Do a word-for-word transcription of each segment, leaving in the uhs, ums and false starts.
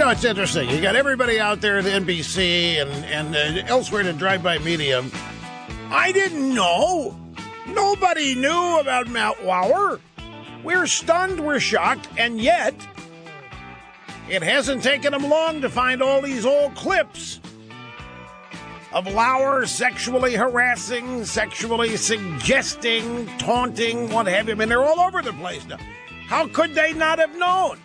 know, it's interesting. You got everybody out there at the N B C and, and uh, elsewhere to drive-by media. I didn't know. Nobody knew about Matt Lauer. We're stunned, we're shocked, and yet it hasn't taken them long to find all these old clips of Lauer sexually harassing, sexually suggesting, taunting, what have you. I mean, they're all over the place now. How could they not have known?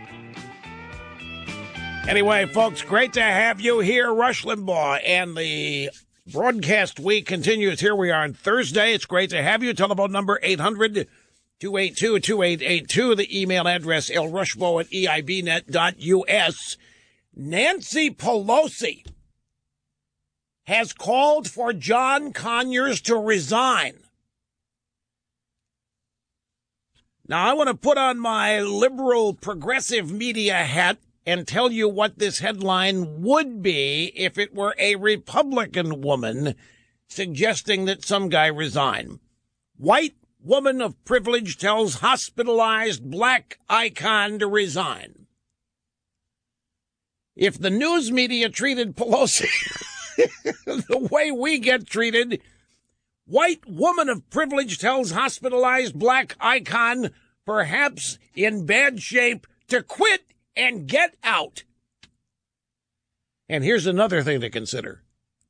Anyway, folks, great to have you here. Rush Limbaugh and the broadcast week continues. Here we are on Thursday. It's great to have you. Telephone number eight hundred, two eight two, two eight eight two. The email address lrushbo at e i b net dot u s. Nancy Pelosi has called for John Conyers to resign. Now, I want to put on my liberal progressive media hat and tell you what this headline would be if it were a Republican woman suggesting that some guy resign. White woman of privilege tells hospitalized black icon to resign. If the news media treated Pelosi the way we get treated, white woman of privilege tells hospitalized black icon, perhaps in bad shape, to quit and get out. And here's another thing to consider.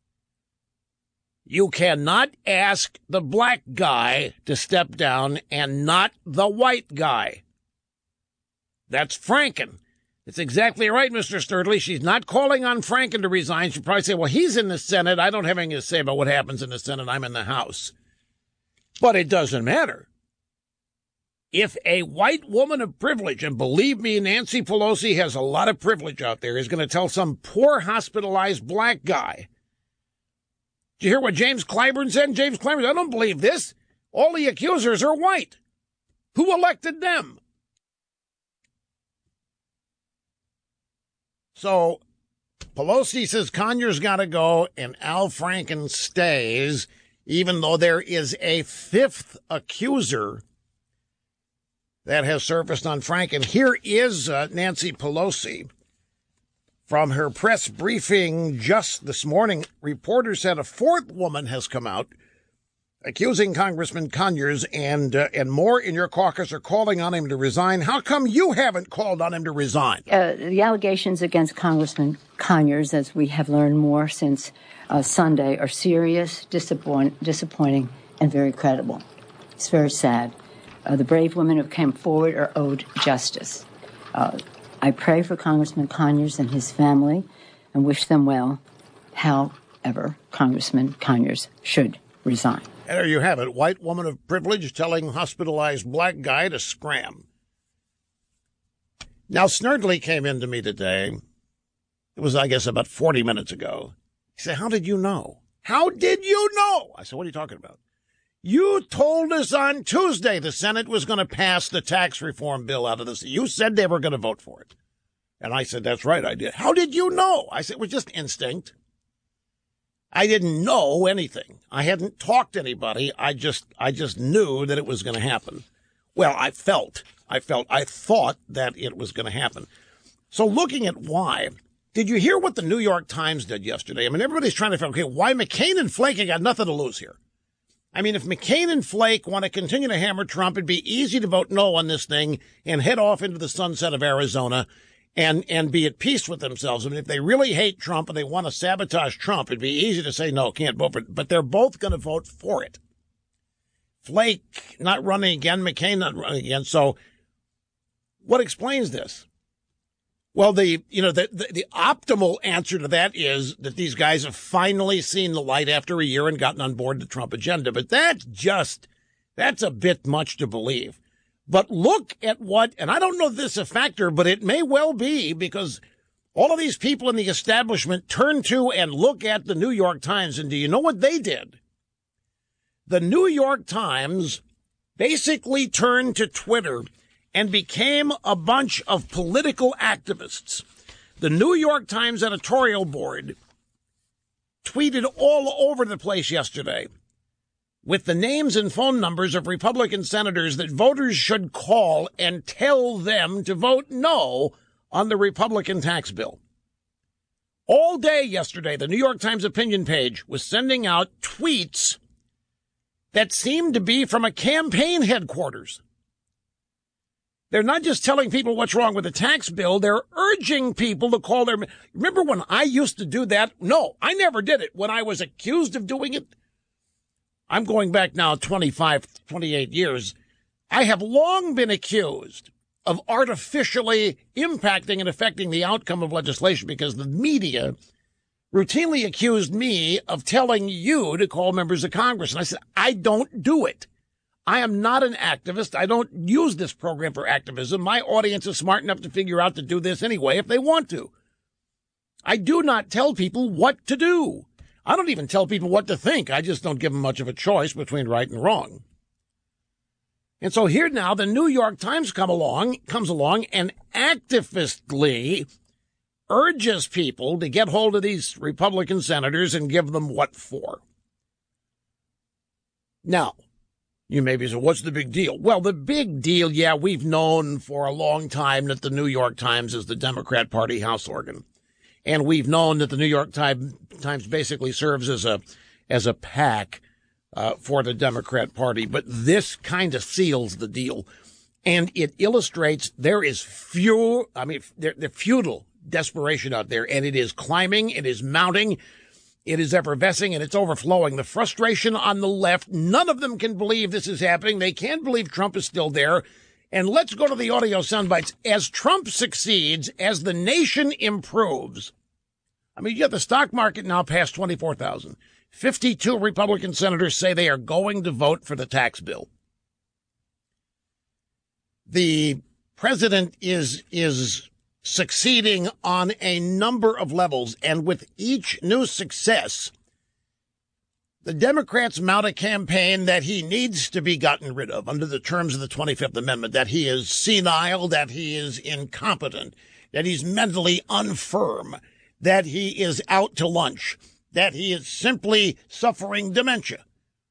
You cannot ask the black guy to step down and not the white guy. That's Franken. It's exactly right, Mister Sturdley. She's not calling on Franken to resign. She'll probably say, well, he's in the Senate. I don't have anything to say about what happens in the Senate. I'm in the House. But it doesn't matter. If a white woman of privilege, and believe me, Nancy Pelosi has a lot of privilege out there, is going to tell some poor hospitalized black guy. Did you hear what James Clyburn said? James Clyburn, I don't believe this. All the accusers are white. Who elected them? So Pelosi says Conyers got to go and Al Franken stays, even though there is a fifth accuser that has surfaced on Franken. Here is uh, Nancy Pelosi from her press briefing just this morning. Reporters said a fourth woman has come out accusing Congressman Conyers, and uh, and more in your caucus are calling on him to resign. How come you haven't called on him to resign? Uh, the allegations against Congressman Conyers, as we have learned more since uh, Sunday, are serious, disappoint, disappointing, and very credible. It's very sad. Uh, the brave women who came forward are owed justice. Uh, I pray for Congressman Conyers and his family and wish them well. However, Congressman Conyers should resign. And there you have it. White woman of privilege telling hospitalized black guy to scram. Now, Snerdley came in to me today. It was, I guess, about forty minutes ago. He said, how did you know? How did you know? I said, what are you talking about? You told us on Tuesday the Senate was going to pass the tax reform bill out of this. You said they were going to vote for it. And I said, that's right, I did. How did you know? I said, it was just instinct. I didn't know anything. I hadn't talked to anybody. I just, I just knew that it was going to happen. Well, I felt, I felt, I thought that it was going to happen. So looking at why, did you hear what the New York Times did yesterday? I mean, everybody's trying to figure, okay, why McCain and Flake have got nothing to lose here. I mean, if McCain and Flake want to continue to hammer Trump, it'd be easy to vote no on this thing and head off into the sunset of Arizona and, and be at peace with themselves. I mean, if they really hate Trump and they want to sabotage Trump, it'd be easy to say no, can't vote for it. But they're both going to vote for it. Flake not running again, McCain not running again. So what explains this? Well, the, you know, the, the, the optimal answer to that is that these guys have finally seen the light after a year and gotten on board the Trump agenda. But that's just, that's a bit much to believe. But look at what, and I don't know if this is a factor, but it may well be, because all of these people in the establishment turn to and look at the New York Times. And do you know what they did? The New York Times basically turned to Twitter and became a bunch of political activists. The New York Times editorial board tweeted all over the place yesterday with the names and phone numbers of Republican senators that voters should call and tell them to vote no on the Republican tax bill. All day yesterday, the New York Times opinion page was sending out tweets that seemed to be from a campaign headquarters. They're not just telling people what's wrong with the tax bill, they're urging people to call their... Remember when I used to do that? No, I never did it. When I was accused of doing it, I'm going back now twenty-five, twenty-eight years. I have long been accused of artificially impacting and affecting the outcome of legislation because the media routinely accused me of telling you to call members of Congress. And I said, I don't do it. I am not an activist. I don't use this program for activism. My audience is smart enough to figure out to do this anyway if they want to. I do not tell people what to do. I don't even tell people what to think. I just don't give them much of a choice between right and wrong. And so here now, the New York Times come along, comes along and activistly urges people to get hold of these Republican senators and give them what for. Now, you may be saying, what's the big deal? Well, the big deal, yeah, we've known for a long time that the New York Times is the Democrat Party house organ. And we've known that the New York Times basically serves as a as a PAC uh, for the Democrat Party. But this kind of seals the deal. And it illustrates there is few, I mean, there, there futile desperation out there. And it is climbing. It is mounting. It is effervescing and it's overflowing. The frustration on the left, none of them can believe this is happening. They can't believe Trump is still there. And let's go to the audio sound bites. As Trump succeeds, as the nation improves, I mean, you have the stock market now past twenty-four thousand. fifty-two Republican senators say they are going to vote for the tax bill. The president is, is succeeding on a number of levels, and with each new success, the Democrats mount a campaign that he needs to be gotten rid of under the terms of the twenty-fifth Amendment, that he is senile, that he is incompetent, that he's mentally infirm, that he is out to lunch, that he is simply suffering dementia.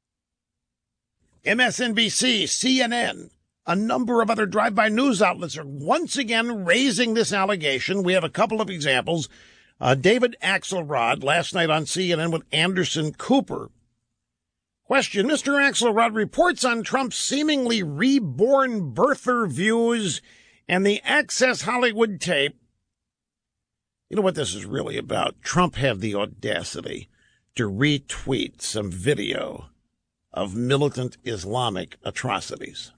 M S N B C, C N N, a number of other drive-by news outlets are once again raising this allegation. We have a couple of examples. Uh, David Axelrod last night on C N N with Anderson Cooper. Question, Mister Axelrod, reports on Trump's seemingly reborn birther views and the Access Hollywood tape. You know what this is really about? Trump had the audacity to retweet some video of militant Islamic atrocities.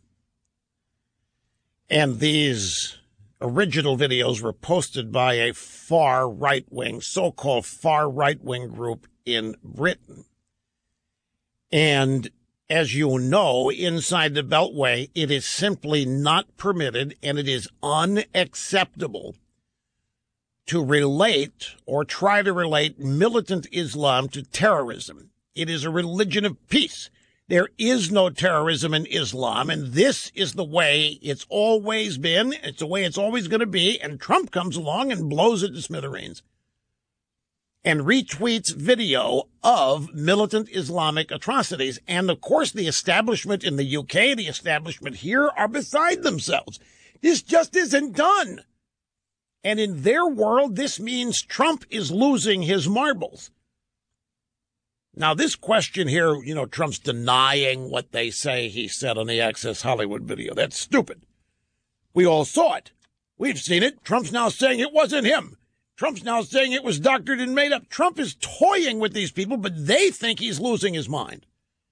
And these original videos were posted by a far right-wing, so-called far right-wing group in Britain. And as you know, inside the Beltway, it is simply not permitted and it is unacceptable to relate or try to relate militant Islam to terrorism. It is a religion of peace. There is no terrorism in Islam, and this is the way it's always been. It's the way it's always going to be, and Trump comes along and blows it to smithereens and retweets video of militant Islamic atrocities. And, of course, the establishment in the U K, the establishment here are beside themselves. This just isn't done. And in their world, this means Trump is losing his marbles. Now, this question here, you know, Trump's denying what they say he said on the Access Hollywood video. That's stupid. We all saw it. We've seen it. Trump's now saying it wasn't him. Trump's now saying it was doctored and made up. Trump is toying with these people, but they think he's losing his mind.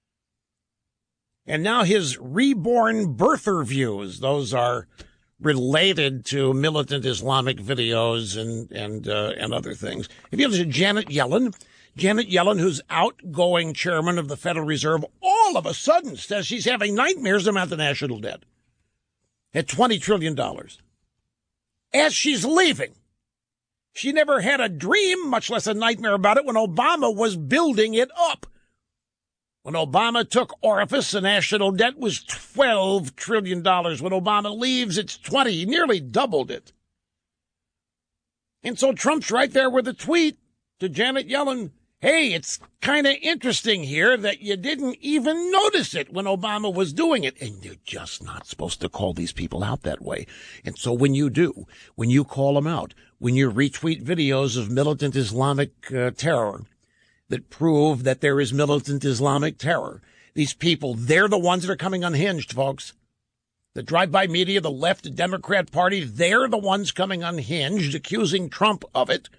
And now his reborn birther views, those are related to militant Islamic videos and and uh, and other things. If you listen to Janet Yellen, Janet Yellen, who's outgoing chairman of the Federal Reserve, all of a sudden says she's having nightmares about the national debt at twenty trillion dollars. As she's leaving, she never had a dream, much less a nightmare about it, when Obama was building it up. When Obama took office, the national debt was twelve trillion dollars. When Obama leaves, it's twenty. He nearly doubled it. And so Trump's right there with a tweet to Janet Yellen. hey, it's kind of interesting here that you didn't even notice it when Obama was doing it. And you're just not supposed to call these people out that way. And so when you do, when you call them out, when you retweet videos of militant Islamic uh, terror that prove that there is militant Islamic terror, these people, they're the ones that are coming unhinged, folks. The drive-by media, the left, the Democrat Party, they're the ones coming unhinged, accusing Trump of it.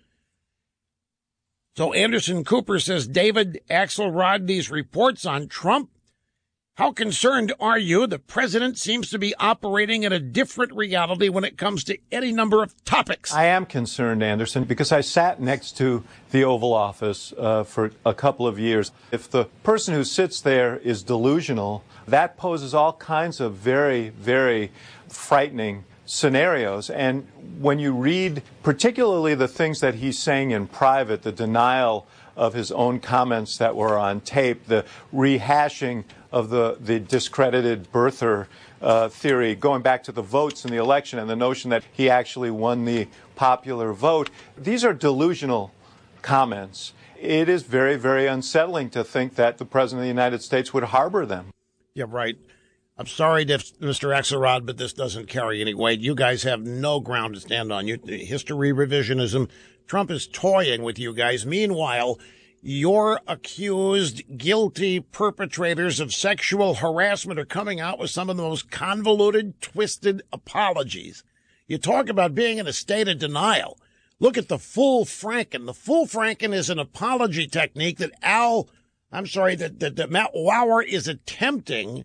So Anderson Cooper says, David Axelrod, these reports on Trump, how concerned are you? The president seems to be operating in a different reality when it comes to any number of topics. I am concerned, Anderson, because I sat next to the Oval Office uh, for a couple of years. If the person who sits there is delusional, that poses all kinds of very, very frightening scenarios. And when you read particularly the things that he's saying in private, the denial of his own comments that were on tape, the rehashing of the, the discredited birther uh, theory, going back to the votes in the election and the notion that he actually won the popular vote, these are delusional comments. It is very, very unsettling to think that the President of the United States would harbor them. Yeah, right. I'm sorry, Mister Axelrod, but this doesn't carry any weight. You guys have no ground to stand on. You, history revisionism. Trump is toying with you guys. Meanwhile, your accused, guilty perpetrators of sexual harassment are coming out with some of the most convoluted, twisted apologies. You talk about being in a state of denial. Look at the full Franken. The full Franken is an apology technique that Al, I'm sorry, that, that, that Matt Lauer is attempting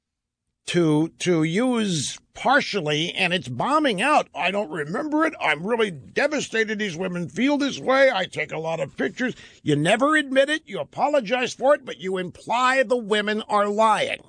to to use partially, and it's bombing out. I don't remember it. I'm really devastated these women feel this way. I take a lot of pictures. You never admit it. You apologize for it, but you imply the women are lying.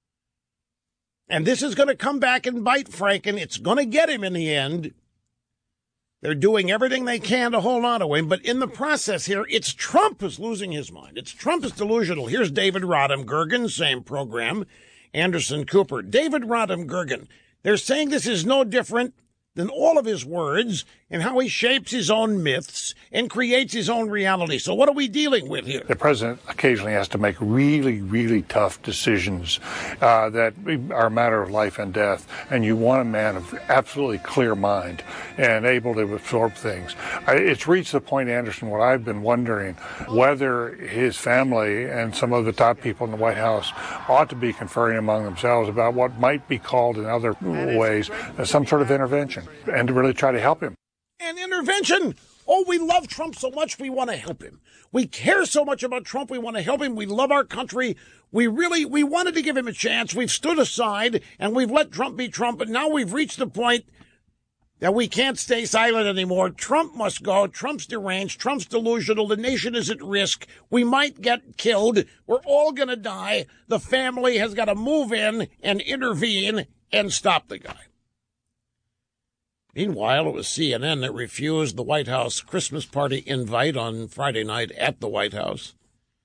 And this is going to come back and bite Franken. It's going to get him in the end. They're doing everything they can to hold on to him, but in the process here, it's Trump who's losing his mind. It's Trump is delusional. Here's David Rodham Gergen, same program. Anderson Cooper. David Rodham Gergen. They're saying this is no different than all of his words and how he shapes his own myths and creates his own reality. So what are we dealing with here? The president occasionally has to make really, really tough decisions uh, that are a matter of life and death. And you want a man of absolutely clear mind and able to absorb things. I, it's reached the point, Anderson, what I've been wondering, whether his family and some of the top people in the White House ought to be conferring among themselves about what might be called in other ways uh, some sort of intervention, and to really try to help him. An intervention. Oh, we love Trump so much we want to help him. We care so much about Trump we want to help him. We love our country. We really, we wanted to give him a chance. We've stood aside and we've let Trump be Trump, but now we've reached the point that we can't stay silent anymore. Trump must go. Trump's deranged. Trump's delusional. The nation is at risk. We might get killed. We're all going to die. The family has got to move in and intervene and stop the guy. Meanwhile, it was C N N that refused the White House Christmas party invite on Friday night at the White House.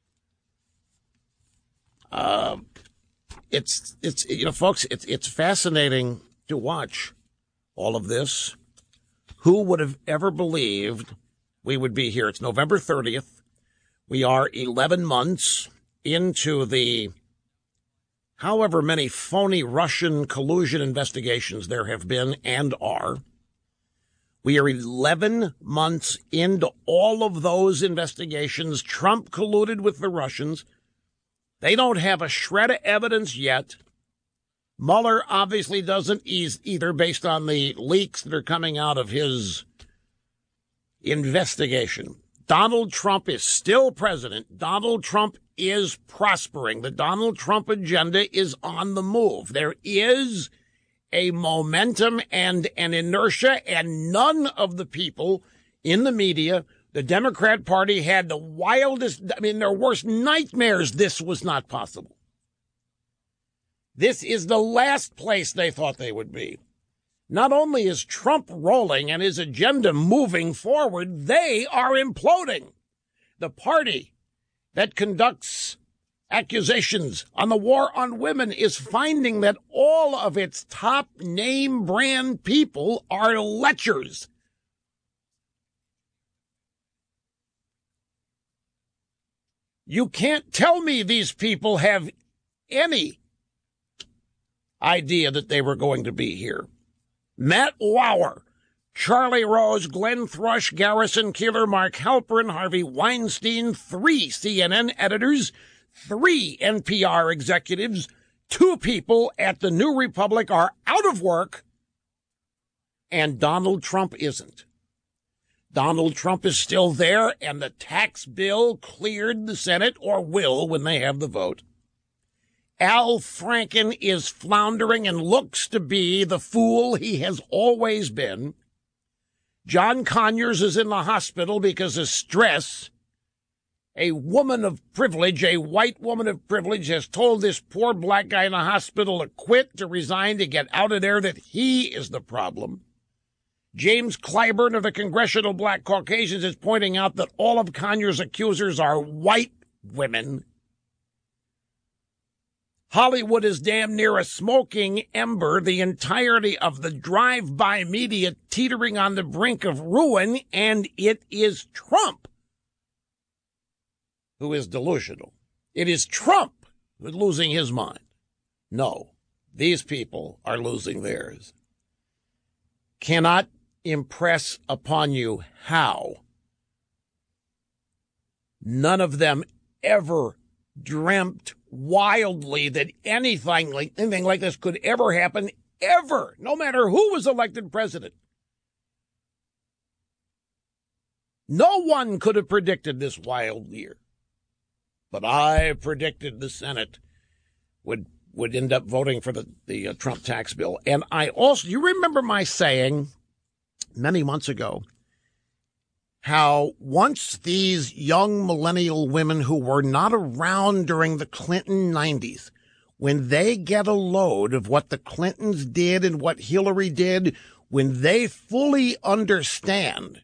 Uh, it's, it's, you know, folks, it's, it's fascinating to watch all of this. Who would have ever believed we would be here? It's November thirtieth. We are eleven months into the however many phony Russian collusion investigations there have been and are. We are eleven months into all of those investigations. Trump colluded with the Russians. They don't have a shred of evidence yet. Mueller obviously doesn't either, based on the leaks that are coming out of his investigation. Donald Trump is still president. Donald Trump is prospering. The Donald Trump agenda is on the move. There is a momentum and an inertia, and none of the people in the media, the Democrat Party, had the wildest, I mean, their worst nightmares. This was not possible. This is the last place they thought they would be. Not only is Trump rolling and his agenda moving forward, they are imploding. The party that conducts accusations on the war on women is finding that all of its top name brand people are lechers. You can't tell me these people have any idea that they were going to be here. Matt Lauer, Charlie Rose, Glenn Thrush, Garrison Keillor, Mark Halperin, Harvey Weinstein, three C N N editors, three N P R executives, two people at the New Republic are out of work, and Donald Trump isn't. Donald Trump is still there, and the tax bill cleared the Senate, or will when they have the vote. Al Franken is floundering and looks to be the fool he has always been. John Conyers is in the hospital because of stress. A woman of privilege, a white woman of privilege, has told this poor black guy in the hospital to quit, to resign, to get out of there, that he is the problem. James Clyburn of the Congressional Black Caucasians is pointing out that all of Conyers' accusers are white women. Hollywood is damn near a smoking ember, the entirety of the drive-by media teetering on the brink of ruin, and it is Trump who is delusional. It is Trump who is losing his mind. No, these people are losing theirs. Cannot impress upon you how none of them ever dreamt wildly that anything like anything like this could ever happen, ever, no matter who was elected president. No one could have predicted this wild year. But I predicted the Senate would would end up voting for the, the uh, Trump tax bill. And I also, you remember my saying many months ago how once these young millennial women who were not around during the Clinton nineties, when they get a load of what the Clintons did and what Hillary did, when they fully understand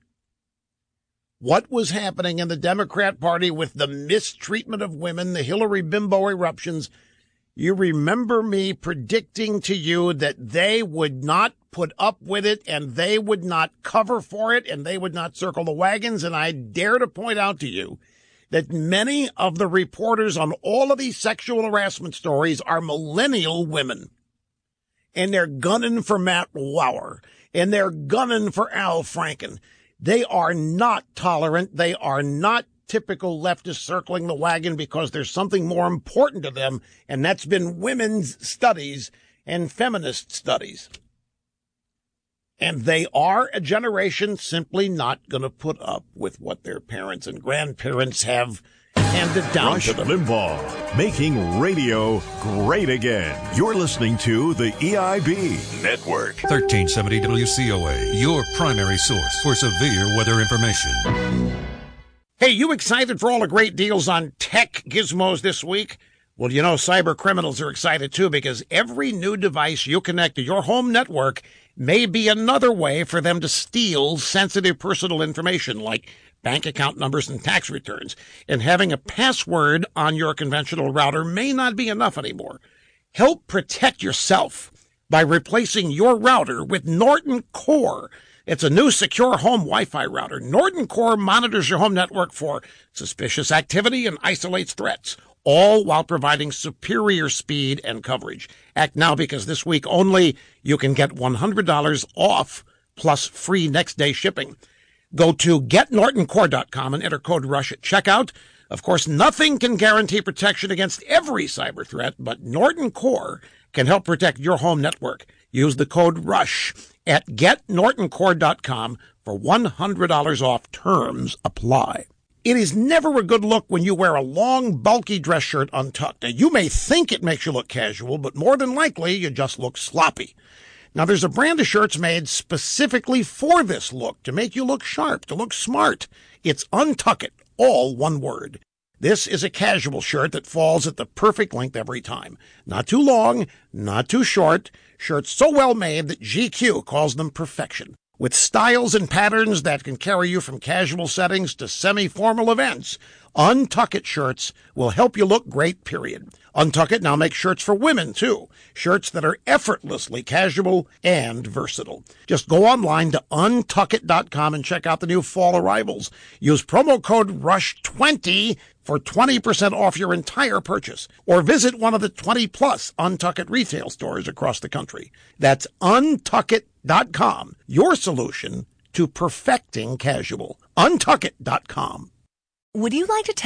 what was happening in the Democrat Party with the mistreatment of women, the Hillary bimbo eruptions, you remember me predicting to you that they would not put up with it and they would not cover for it and they would not circle the wagons. And I dare to point out to you that many of the reporters on all of these sexual harassment stories are millennial women. And they're gunning for Matt Lauer and they're gunning for Al Franken. They are not tolerant. They are not typical leftists circling the wagon because there's something more important to them, and that's been women's studies and feminist studies. And they are a generation simply not going to put up with what their parents and grandparents have handed down Rush to them. Limbaugh, making radio great again. You're listening to the E I B Network. thirteen seventy W C O A, your primary source for severe weather information. Hey, you excited for all the great deals on tech gizmos this week? Well, you know, cyber criminals are excited too, because every new device you connect to your home network may be another way for them to steal sensitive personal information like bank account numbers and tax returns. And having a password on your conventional router may not be enough anymore. Help protect yourself by replacing your router with Norton Core. It's a new secure home Wi-Fi router. Norton Core monitors your home network for suspicious activity and isolates threats, all while providing superior speed and coverage. Act now, because this week only you can get one hundred dollars off plus free next day shipping. Go to get norton core dot com and enter code RUSH at checkout. Of course, nothing can guarantee protection against every cyber threat, but Norton Core can help protect your home network. Use the code RUSH at get norton core dot com for one hundred dollars off. Terms apply. It is never a good look when you wear a long, bulky dress shirt untucked. Now, you may think it makes you look casual, but more than likely, you just look sloppy. Now, there's a brand of shirts made specifically for this look, to make you look sharp, to look smart. It's Untuck It, all one word. This is a casual shirt that falls at the perfect length every time. Not too long, not too short. Shirts so well made that G Q calls them perfection. With styles and patterns that can carry you from casual settings to semi-formal events, Untuck It shirts will help you look great, period. Untuckit now makes shirts for women, too. Shirts that are effortlessly casual and versatile. Just go online to untuckit dot com and check out the new fall arrivals. Use promo code rush twenty for twenty percent off your entire purchase. Or visit one of the twenty plus Untuckit retail stores across the country. That's untuckit dot com, your solution to perfecting casual. untuckit dot com. Would you like to